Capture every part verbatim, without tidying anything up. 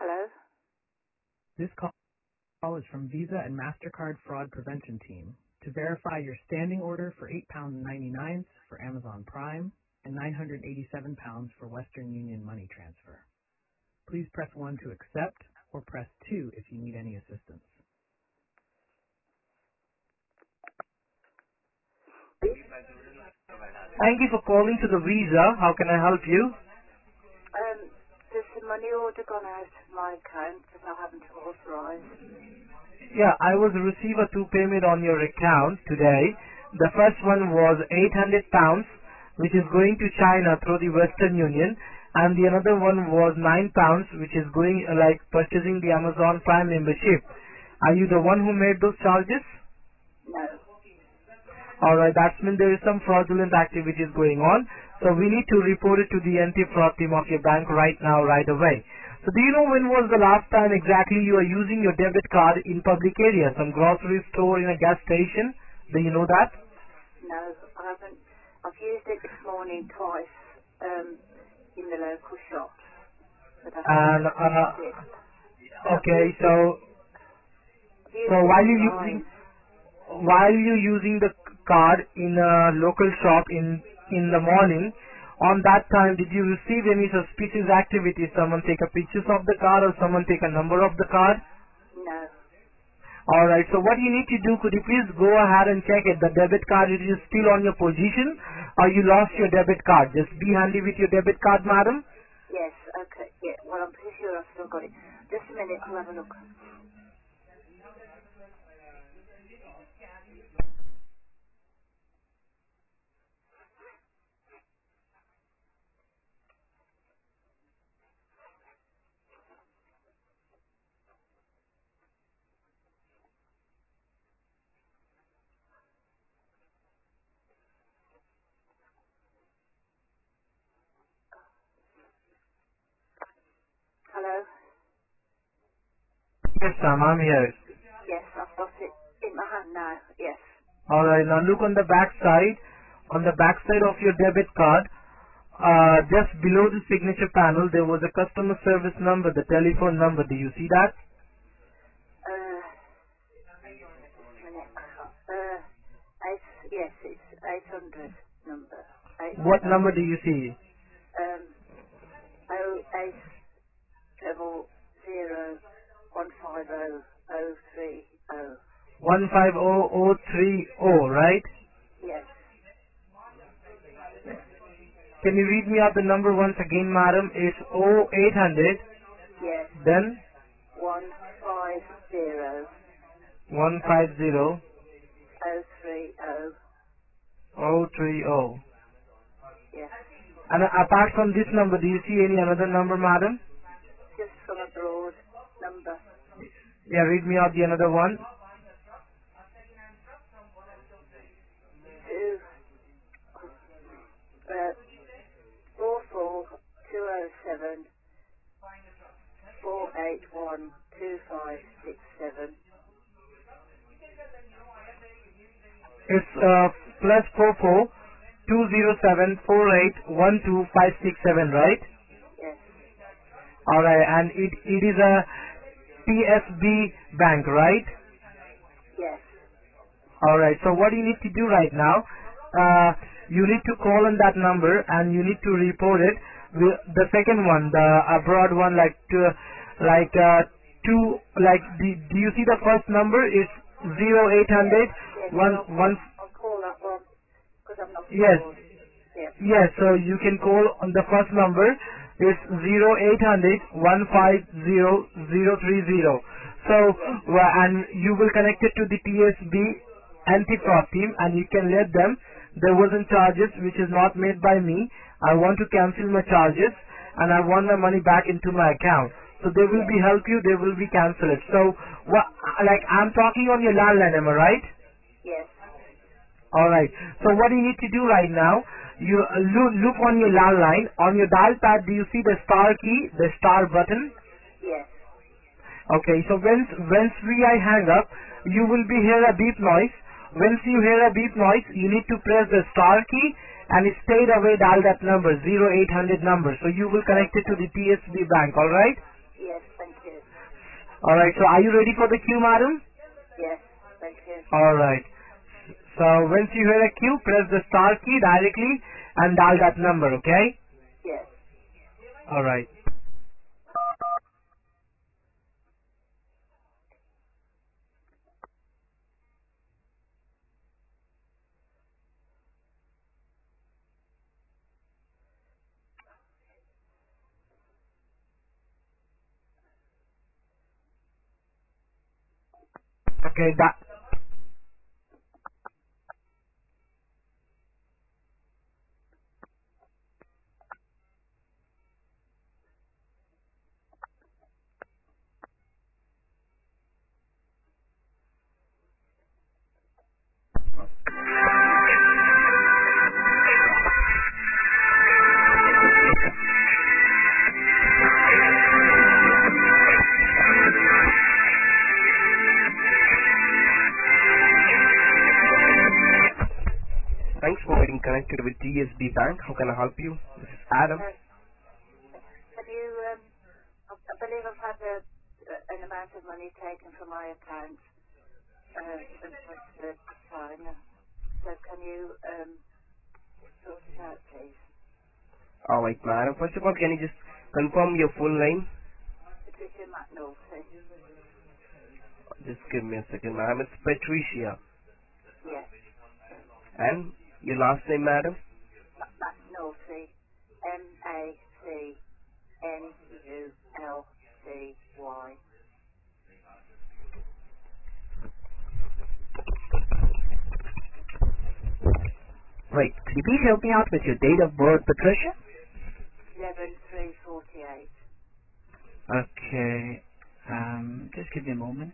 Hello? This call is from Visa and MasterCard Fraud Prevention Team to verify your standing order for eight pounds ninety-nine for Amazon Prime and nine hundred eighty-seven pounds for Western Union money transfer. Please press one to accept or press two if you need any assistance. Thank you for calling to the Visa. How can I help you? Um, there's some money order gone out of my account that I haven't authorised. Yeah, I was receive a two payment on your account today. The first one was eight hundred pounds, which is going to China through the Western Union, and the another one was nine pounds, which is going uh, like purchasing the Amazon Prime membership. Are you the one who made those charges? No. Alright, that's mean there is some fraudulent activities going on. So we need to report it to the anti-fraud team of your bank right now, right away. So do you know when was the last time exactly you are using your debit card in public area, some grocery store, in a gas station? Do you know that? No, I haven't. I've used it this morning twice um, in the local shops, but I haven't And uh, used it. And I've okay, used so it, I've so used it while you using online. while you using the card in a local shop in in the morning, on that time did you receive any suspicious activity? Someone take a pictures of the card or someone take a number of the card? No. Alright, so what you need to do, could you please go ahead and check it, the debit card, it is still on your position or you lost Yes. your debit card? Just be handy with your debit card, madam. Yes, okay. Yeah, well, I'm pretty sure I've still got it. Just a minute, I'll have a look. Hello? Yes, ma'am, I'm here. Yes, I've got it in my hand now. Yes. Alright, now look on the back side, on the back side of your debit card, uh, just below the signature panel, there was a customer service number, the telephone number. Do you see that? Uh, just a minute. Uh, eight, yes, it's eight hundred number. Eight, What oh, number do you see? um, oh, eight, treble, zero, one five oh, oh, three, oh. one five zero zero three zero, right? Yes, Can you read me out the number once again, madam? It's oh eight hundred, yes, then one five zero, one oh, five zero oh, three, oh. zero three zero. Yes, And apart from this number, do you see any another number, madam? just from abroad number. Yeah, read me out the another one. Two, uh, four four two oh seven four eight one two five six seven. It's uh, plus four four two zero seven four eight one two five six seven, right? Yes, Alright, and it, it is a P S B bank, right? yes, Alright, so what you need to do right now, uh, you need to call on that number and you need to report it. Wi- The second one, the abroad one, like to, like uh, two, like the, do you see the first number? It's zero eight yes, hundred yes. one I'll call. one. I'll call that one because I'm not Yes, abroad. Yes, yes. So you can call on the first number. It's zero eight hundred one five zero zero three zero. So yes, uh, and you will connect it to the P S B yes, anti-fraud team, and you can let them. There wasn't charges which is not made by me. I want to cancel my charges, and I want my money back into my account. So they will yes, be help you. They will be cancel it. So what? Like I'm talking on your landline, am I right? yes, Alright. So what you need to do right now, you uh, look, look on your landline, on your dial pad, do you see the star key, the star button? yes, Okay, so once, once we I hang up, you will be hear a beep noise. Once you hear a beep noise, you need to press the star key and straight away dial that number, zero eight hundred number. So you will connect it to okay, the P S B bank, alright? yes. Thank you. Alright, so are you ready for the queue, madam? Yes, thank you. Alright. So once you hear a queue, press the star key directly and dial that number, okay? Yes. Alright. Okay, that. Thanks for getting connected with D S B Bank. How can I help you? This is Adam. Uh, have you, um, I, I believe I've had a, an amount of money taken from my account uh, since I started China. So can you um, sort it out, please? Alright, madam. First of all, can you just confirm your full name? Patricia McNulty. Just give me a second, madam. It's Patricia. Yes. And your last name, madam? M- McNulty. M A C N U L T Y. Right. Could you please help me out with your date of birth, Patricia? eleven three forty-eight. Okay. Um, just give me a moment.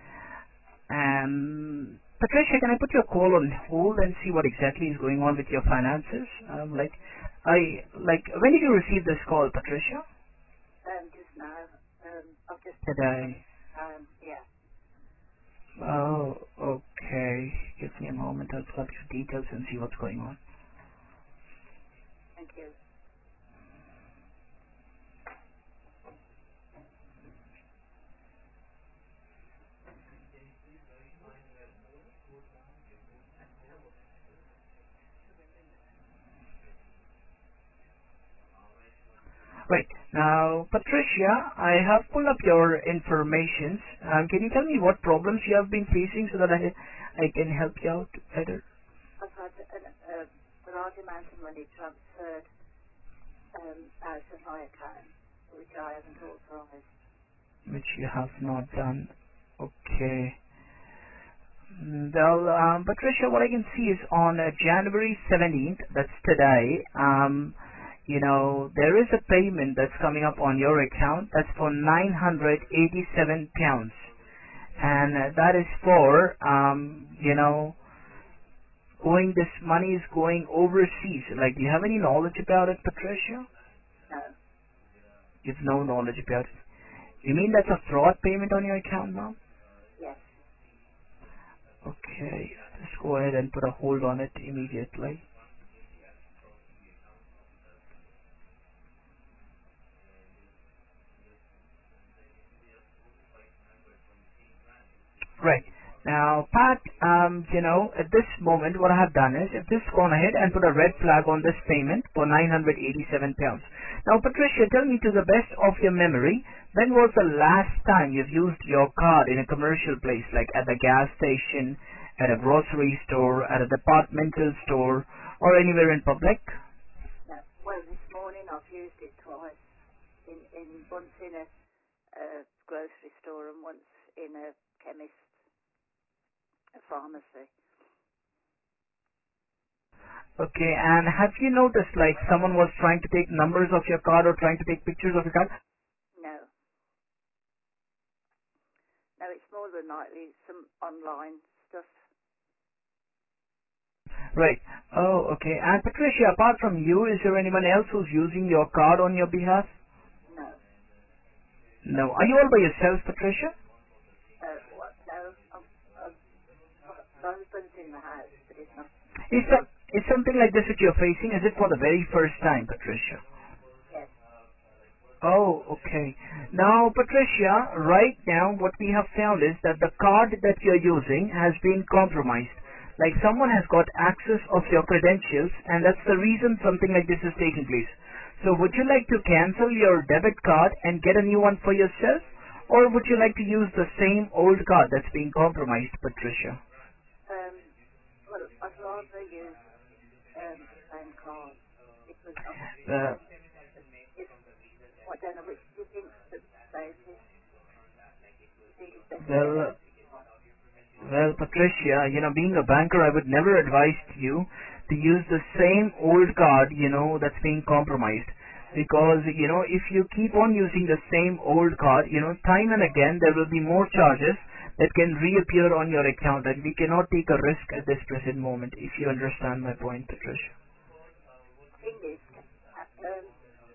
Um, Patricia, can I put your call on hold and see what exactly is going on with your finances? Um, like, I like when did you receive this call, Patricia? Um, just now. Um, I've just Today. um, yeah. Oh, okay. Give me a moment. I'll pull up your details and see what's going on. Thank you. Right. Now, Patricia, I have pulled up your information. Um, can you tell me what problems you have been facing so that I, I can help you out better? I've had an, a, a large amount of money transferred um, out of my account, which I haven't authorised. Which you have not done. Okay. Mm, Well, um, Patricia, what I can see is on uh, January seventeenth, that's today, um, you know, there is a payment that's coming up on your account that's for nine hundred eighty-seven pounds. And uh, that is for, um, you know, going, this money is going overseas. Like, do you have any knowledge about it, Patricia? No. You have no knowledge about it. You mean that's a fraud payment on your account, ma'am? Yes. Okay, just go ahead and put a hold on it immediately. Right. Now, Pat, um, you know, at this moment, what I have done is, I've just gone ahead and put a red flag on this payment for nine hundred eighty-seven pounds. Now, Patricia, tell me to the best of your memory, when was the last time you've used your card in a commercial place, like at the gas station, at a grocery store, at a departmental store, or anywhere in public? No. Well, this morning I've used it twice. In, in once in a, a grocery store and once in a chemist, a pharmacy. Okay, and have you noticed, like, someone was trying to take numbers of your card or trying to take pictures of your card? No. No, it's more than likely some online stuff. Right. Oh, okay. And Patricia, apart from you, is there anyone else who's using your card on your behalf? No. No. Are you all by yourself, Patricia? Uh, what? No. I'm, I'm, my husband's in the house, but he's not. Is some is something like this that you're facing? Is it for the very first time, Patricia? Yes. Oh, okay. Now, Patricia, right now what we have found is that the card that you're using has been compromised. Like someone has got access of your credentials and that's the reason something like this is taking place. So would you like to cancel your debit card and get a new one for yourself? Or would you like to use the same old card that's being compromised, Patricia? Um, well, I'd rather use um, the same card because I, Uh, if, I don't know which do you think the safest. Do you think it's best to well, get uh, well, Patricia, you know, being a banker, I would never advise you to use the same old card, you know, that's being compromised. Because, you know, if you keep on using the same old card, you know, time and again, there will be more charges that can reappear on your account and we cannot take a risk at this present moment, if you understand my point, Patricia. thing is, uh, um,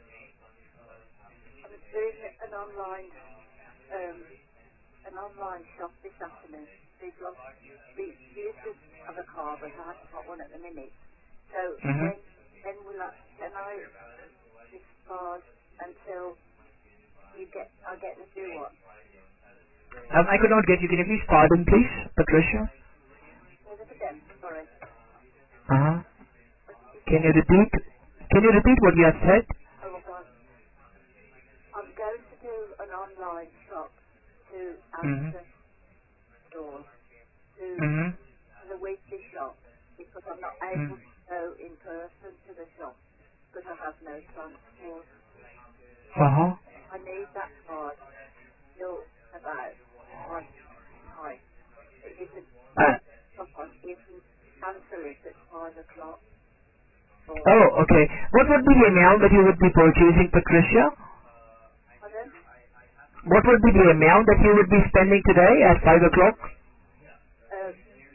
I'm doing an online um, an online shop this afternoon. People, we used to have a car, but I haven't got one at the minute. So Mm-hmm. when when will I can I discard until you get I get the new one? Um, I could not get you. Can you please pardon, please, Patricia? Say that again. Sorry. Uh-huh. What did you Can say? you repeat? Can you repeat what you have said? Oh my God. I'm going to do an online shop to Mm-hmm. answer doors to, Mm-hmm. to the weekly shop because I'm not Mm. able to go in person to the shop because I have no transport. Uh-huh. I need that card till about one time. If you could Uh, come on, you can cancel it at five o'clock or oh, okay. What would be the amount that you would be purchasing, Patricia? pardon? What would be the amount that you would be spending today at five o'clock? Uh,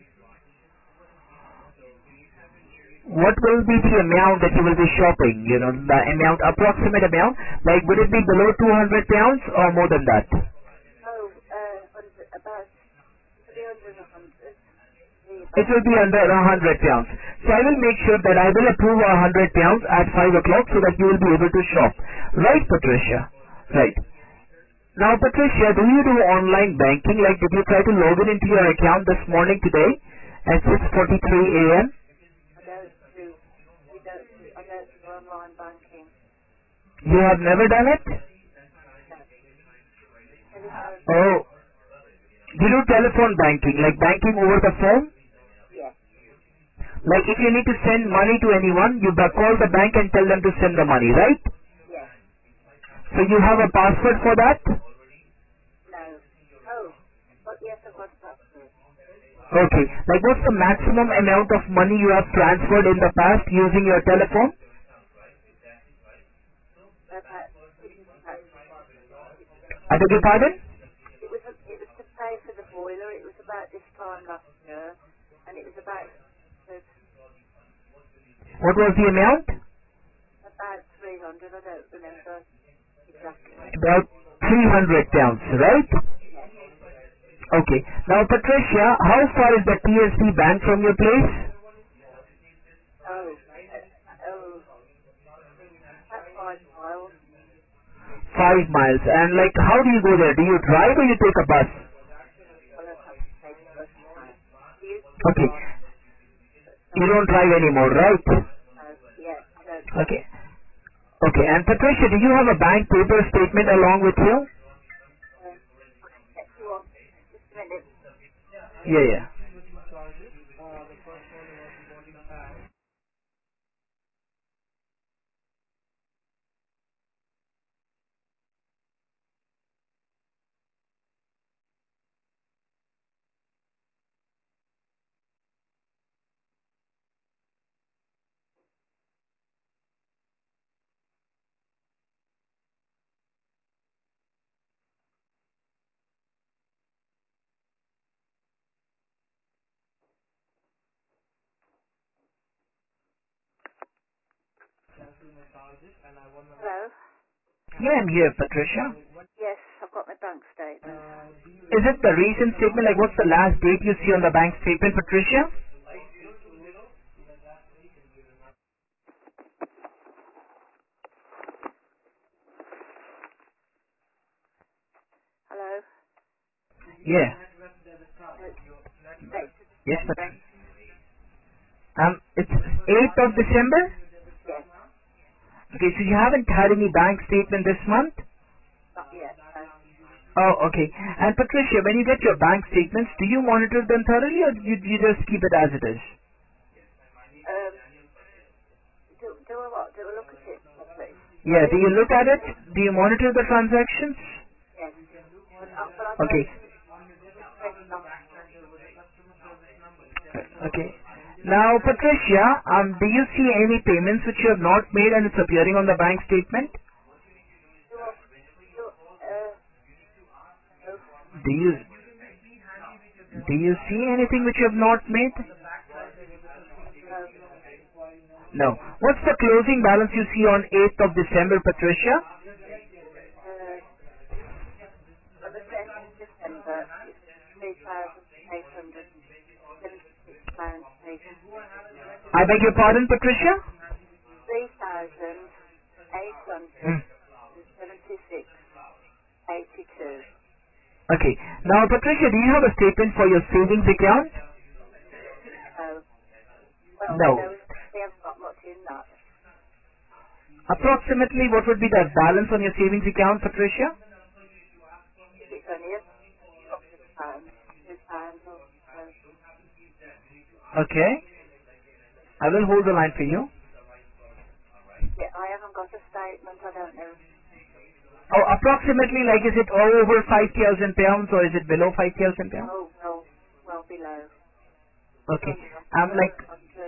What will be the amount that you will be shopping? You know, the amount, approximate amount? Like, would it be below two hundred pounds or more than that? oh, uh, under, about three hundred a hundred. The It will be under one hundred pounds. So I will make sure that I will approve one hundred pounds at five o'clock so that you will be able to shop. Right, Patricia? Right. Now, Patricia, do you do online banking? Like, did you try to log in into your account this morning today at six forty-three a m? I don't do, we don't do, I don't do online banking. You have never done it? No, telephone, Oh, you do telephone banking, like banking over the phone? yes, Like, if you need to send money to anyone, you ba- call the bank and tell them to send the money, right? yes, So you have a password for that? no. Oh, but yes, I've got a password. Okay. Like, what's the maximum amount of money you have transferred in the past using your telephone? About, it was about, I beg your pardon? it was, a, it was to pay for the boiler. It was about this time last year, and it was about, uh, What was the amount? about three hundred. I don't remember exactly. About three hundred pounds, right? Yes. Okay. Now, Patricia, how far is the T S B bank from your place? Oh, uh, oh, about five miles. Five miles. And, like, how do you go there? Do you drive or you take a bus? Well, I'd have to take a bus now. I used to Okay. drive, but You not, don't drive anymore, right? uh, yeah, I don't Okay. drive. Okay. And, Patricia, do you have a bank paper statement along with you? Um, I can get you on just a minute. Yeah, yeah. Hello? Yeah, I'm here, Patricia. Yes, I've got my bank statement. Is it the recent statement? Like, what's the last date you see on the bank statement, Patricia? Hello? Yeah. Uh, eighth of Yes, December? ma'am. Um, it's eighth of December? Yes, Okay, so you haven't had any bank statement this month? not yet, no. Oh, okay. And Patricia, when you get your bank statements, do you monitor them thoroughly or you, you just keep it as it is? Um, do, do I what? Do I look at it properly? I Yeah, do, do you look at it? Do you monitor the transactions? yes. But, uh, but I Okay. don't expect not. Okay. Now, Patricia, um, do you see any payments which you have not made and it's appearing on the bank statement? Do I, do, uh, no, Do you do you see anything which you have not made? no. No. What's the closing balance you see on eighth of December, Patricia? Uh, on the tenth of December, it's three thousand eight hundred seventy-six pounds eighty. I beg your pardon, Patricia? Three thousand eight hundred Hmm. seventy-six eighty-two. Okay. Now, Patricia, do you have a statement for your savings account? No. Well, No. there was, we haven't got much in that. Approximately, what would be the balance on your savings account, Patricia? It's only a couple of pounds, two pounds or so. Okay. I will hold the line for you. Yeah, I haven't got a statement. I don't know. Oh, approximately, like, is it over five thousand pounds or is it below five thousand pounds? Oh, well, well below. It's Okay. under, Um, under like, a hundred.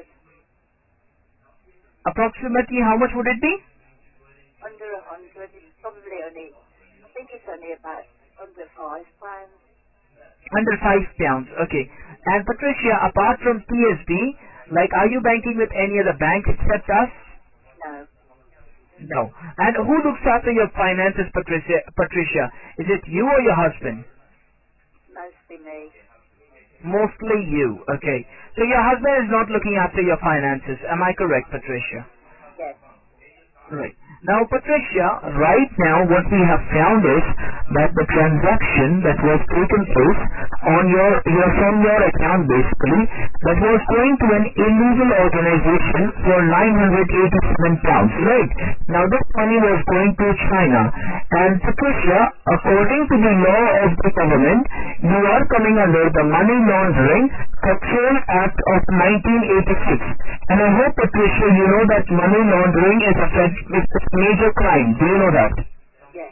approximately how much would it be? Under a hundred. It's probably only, I think it's only about under five pounds. Under five pounds. Okay. And Patricia, apart from T S B, like, are you banking with any other bank except us? No, No. And who looks after your finances, Patricia? Patricia, is it you or your husband? mostly me. Mostly you. Okay. So your husband is not looking after your finances. Am I correct, Patricia? Yes, Right. Now, Patricia, right now what we have found is that the transaction that was taken place on your, your from your account basically, that was going to an illegal organization for nine hundred eighty-seven pounds, right? Now this money was going to China. And Patricia, according to the law of the government, you are coming under the Money Laundering Control Act of nineteen eighty-six. And I hope, Patricia, you know that money laundering is a, fed, is a major crime. Do you know that? yes,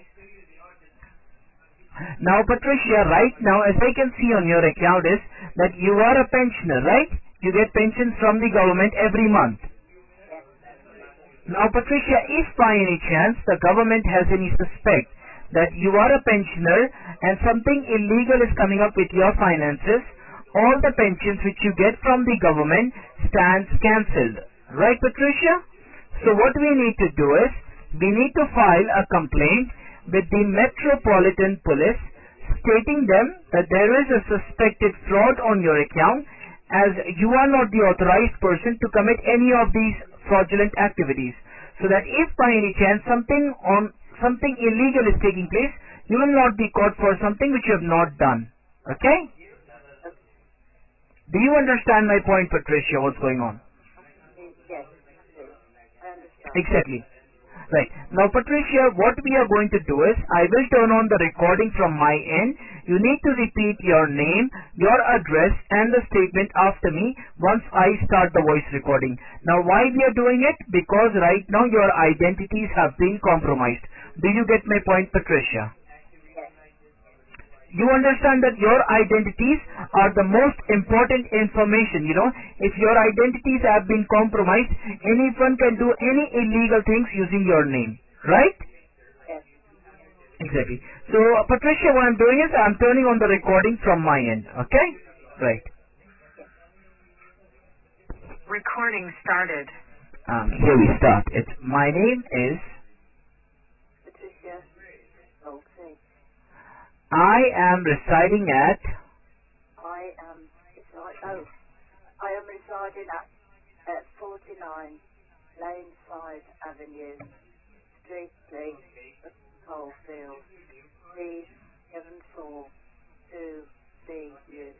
Now, Patricia, right now, as I can see on your account is that you are a pensioner, right? You get pensions from the government every month. yes, Now, Patricia, if by any chance the government has any suspect that you are a pensioner and something illegal is coming up with your finances, all the pensions which you get from the government stands cancelled. Right, Patricia? So yes, what we need to do is, we need to file a complaint with the Metropolitan Police stating them that there is a suspected fraud on your account as you are not the authorized person to commit any of these fraudulent activities. So that if by any chance something on something illegal is taking place, you will not be caught for something which you have not done. Okay? okay, Do you understand my point, Patricia, what's going on? yes, I do. I understand. Exactly. Right. Now, Patricia, what we are going to do is, I will turn on the recording from my end. You need to repeat your name, your address, and the statement after me once I start the voice recording. Now, why we are doing it? Because right now your identities have been compromised. Do you get my point, Patricia? Yes, You understand that your identities are the most important information, you know. If your identities have been compromised, anyone can do any illegal things using your name. Right? yes. Exactly. So, Patricia, what I'm doing is I'm turning on the recording from my end. Okay? Right. Recording started. Um, here we start. It's my name is, Patricia Nolte. I am residing at, I am reside. Oh, I am residing at at forty-nine Laneside Avenue, Street Street, Coalfield, three seven four. or to be used?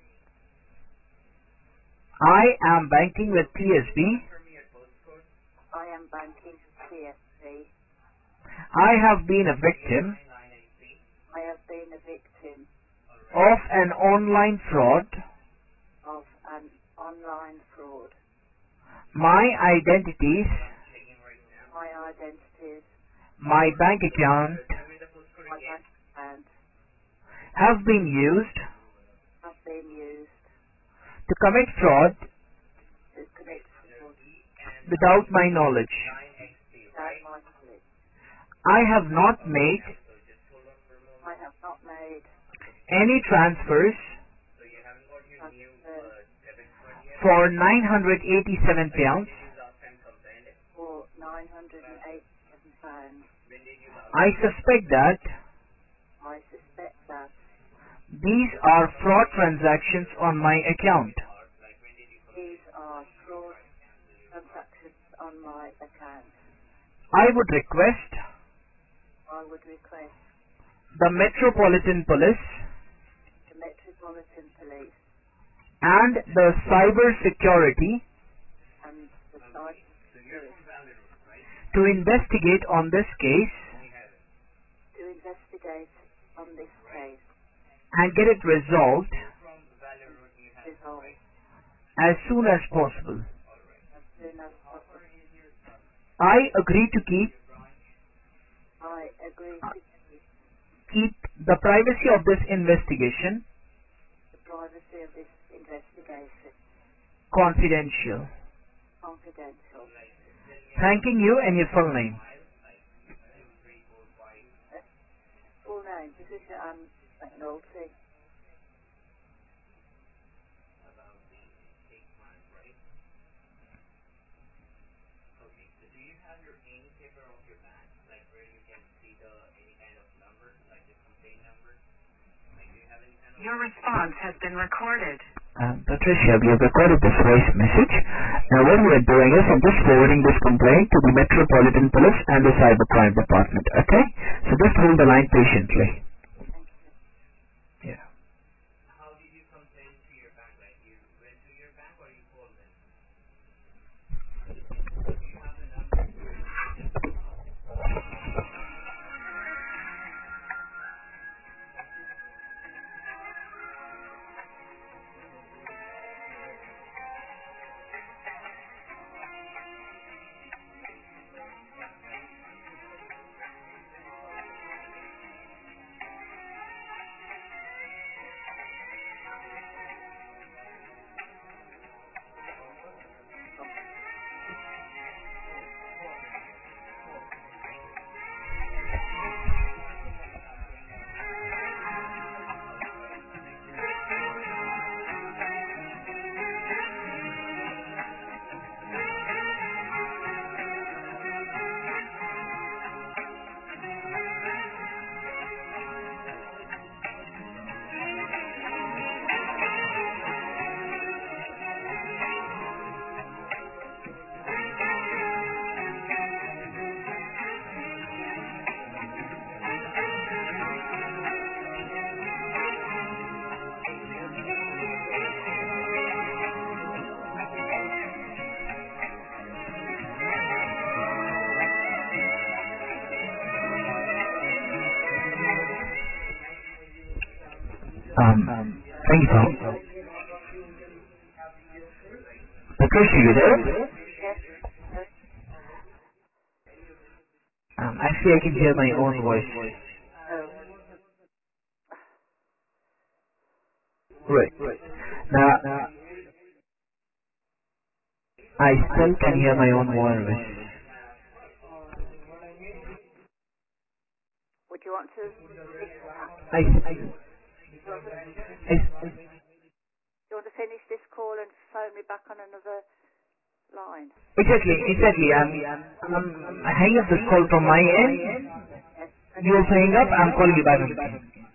I am banking with T S B. I am banking with T S B. I have been a victim I have been a victim of an online fraud. of an online fraud. My identities, My identities, my bank account my bank account have been used have been used to commit fraud to commit fraud without my knowledge. without my knowledge. I have not made I have not made any transfers transfers for nine hundred eighty-seven pounds. for nine hundred eighty-seven pounds. I suspect that I suspect that these are fraud transactions on my account. these are fraud transactions on my account. I would request I would request the Metropolitan Police the Metropolitan Police and the Cyber Security and the cyber security to investigate on this case to investigate on this case and get it resolved resolved as soon as possible. as soon as possible. I agree to keep I agree to keep keep the privacy of this investigation the privacy of this investigation confidential. confidential. Thanking you and your full name. Full name, Patricia Ann McNulty. Your response has been recorded. Um, Patricia, we have recorded this voice message. Now what we are doing is I'm just forwarding this complaint to the Metropolitan Police and the Cybercrime Department. Okay? So just hold the line patiently. Thank you. Yeah. Um, thank you, Tom. Patricia, you there? Yes, yes. Um, actually, I can hear my own voice. Oh, Right. Now, I still can hear my own voice. would you want to finish that? I, I, Do you want to, I, do you want to finish this call and phone me back on another line? exactly, exactly. I'm, I'm, I'm hanging up this call from my end. Yes. You also hang up, I'm calling you back on the phone.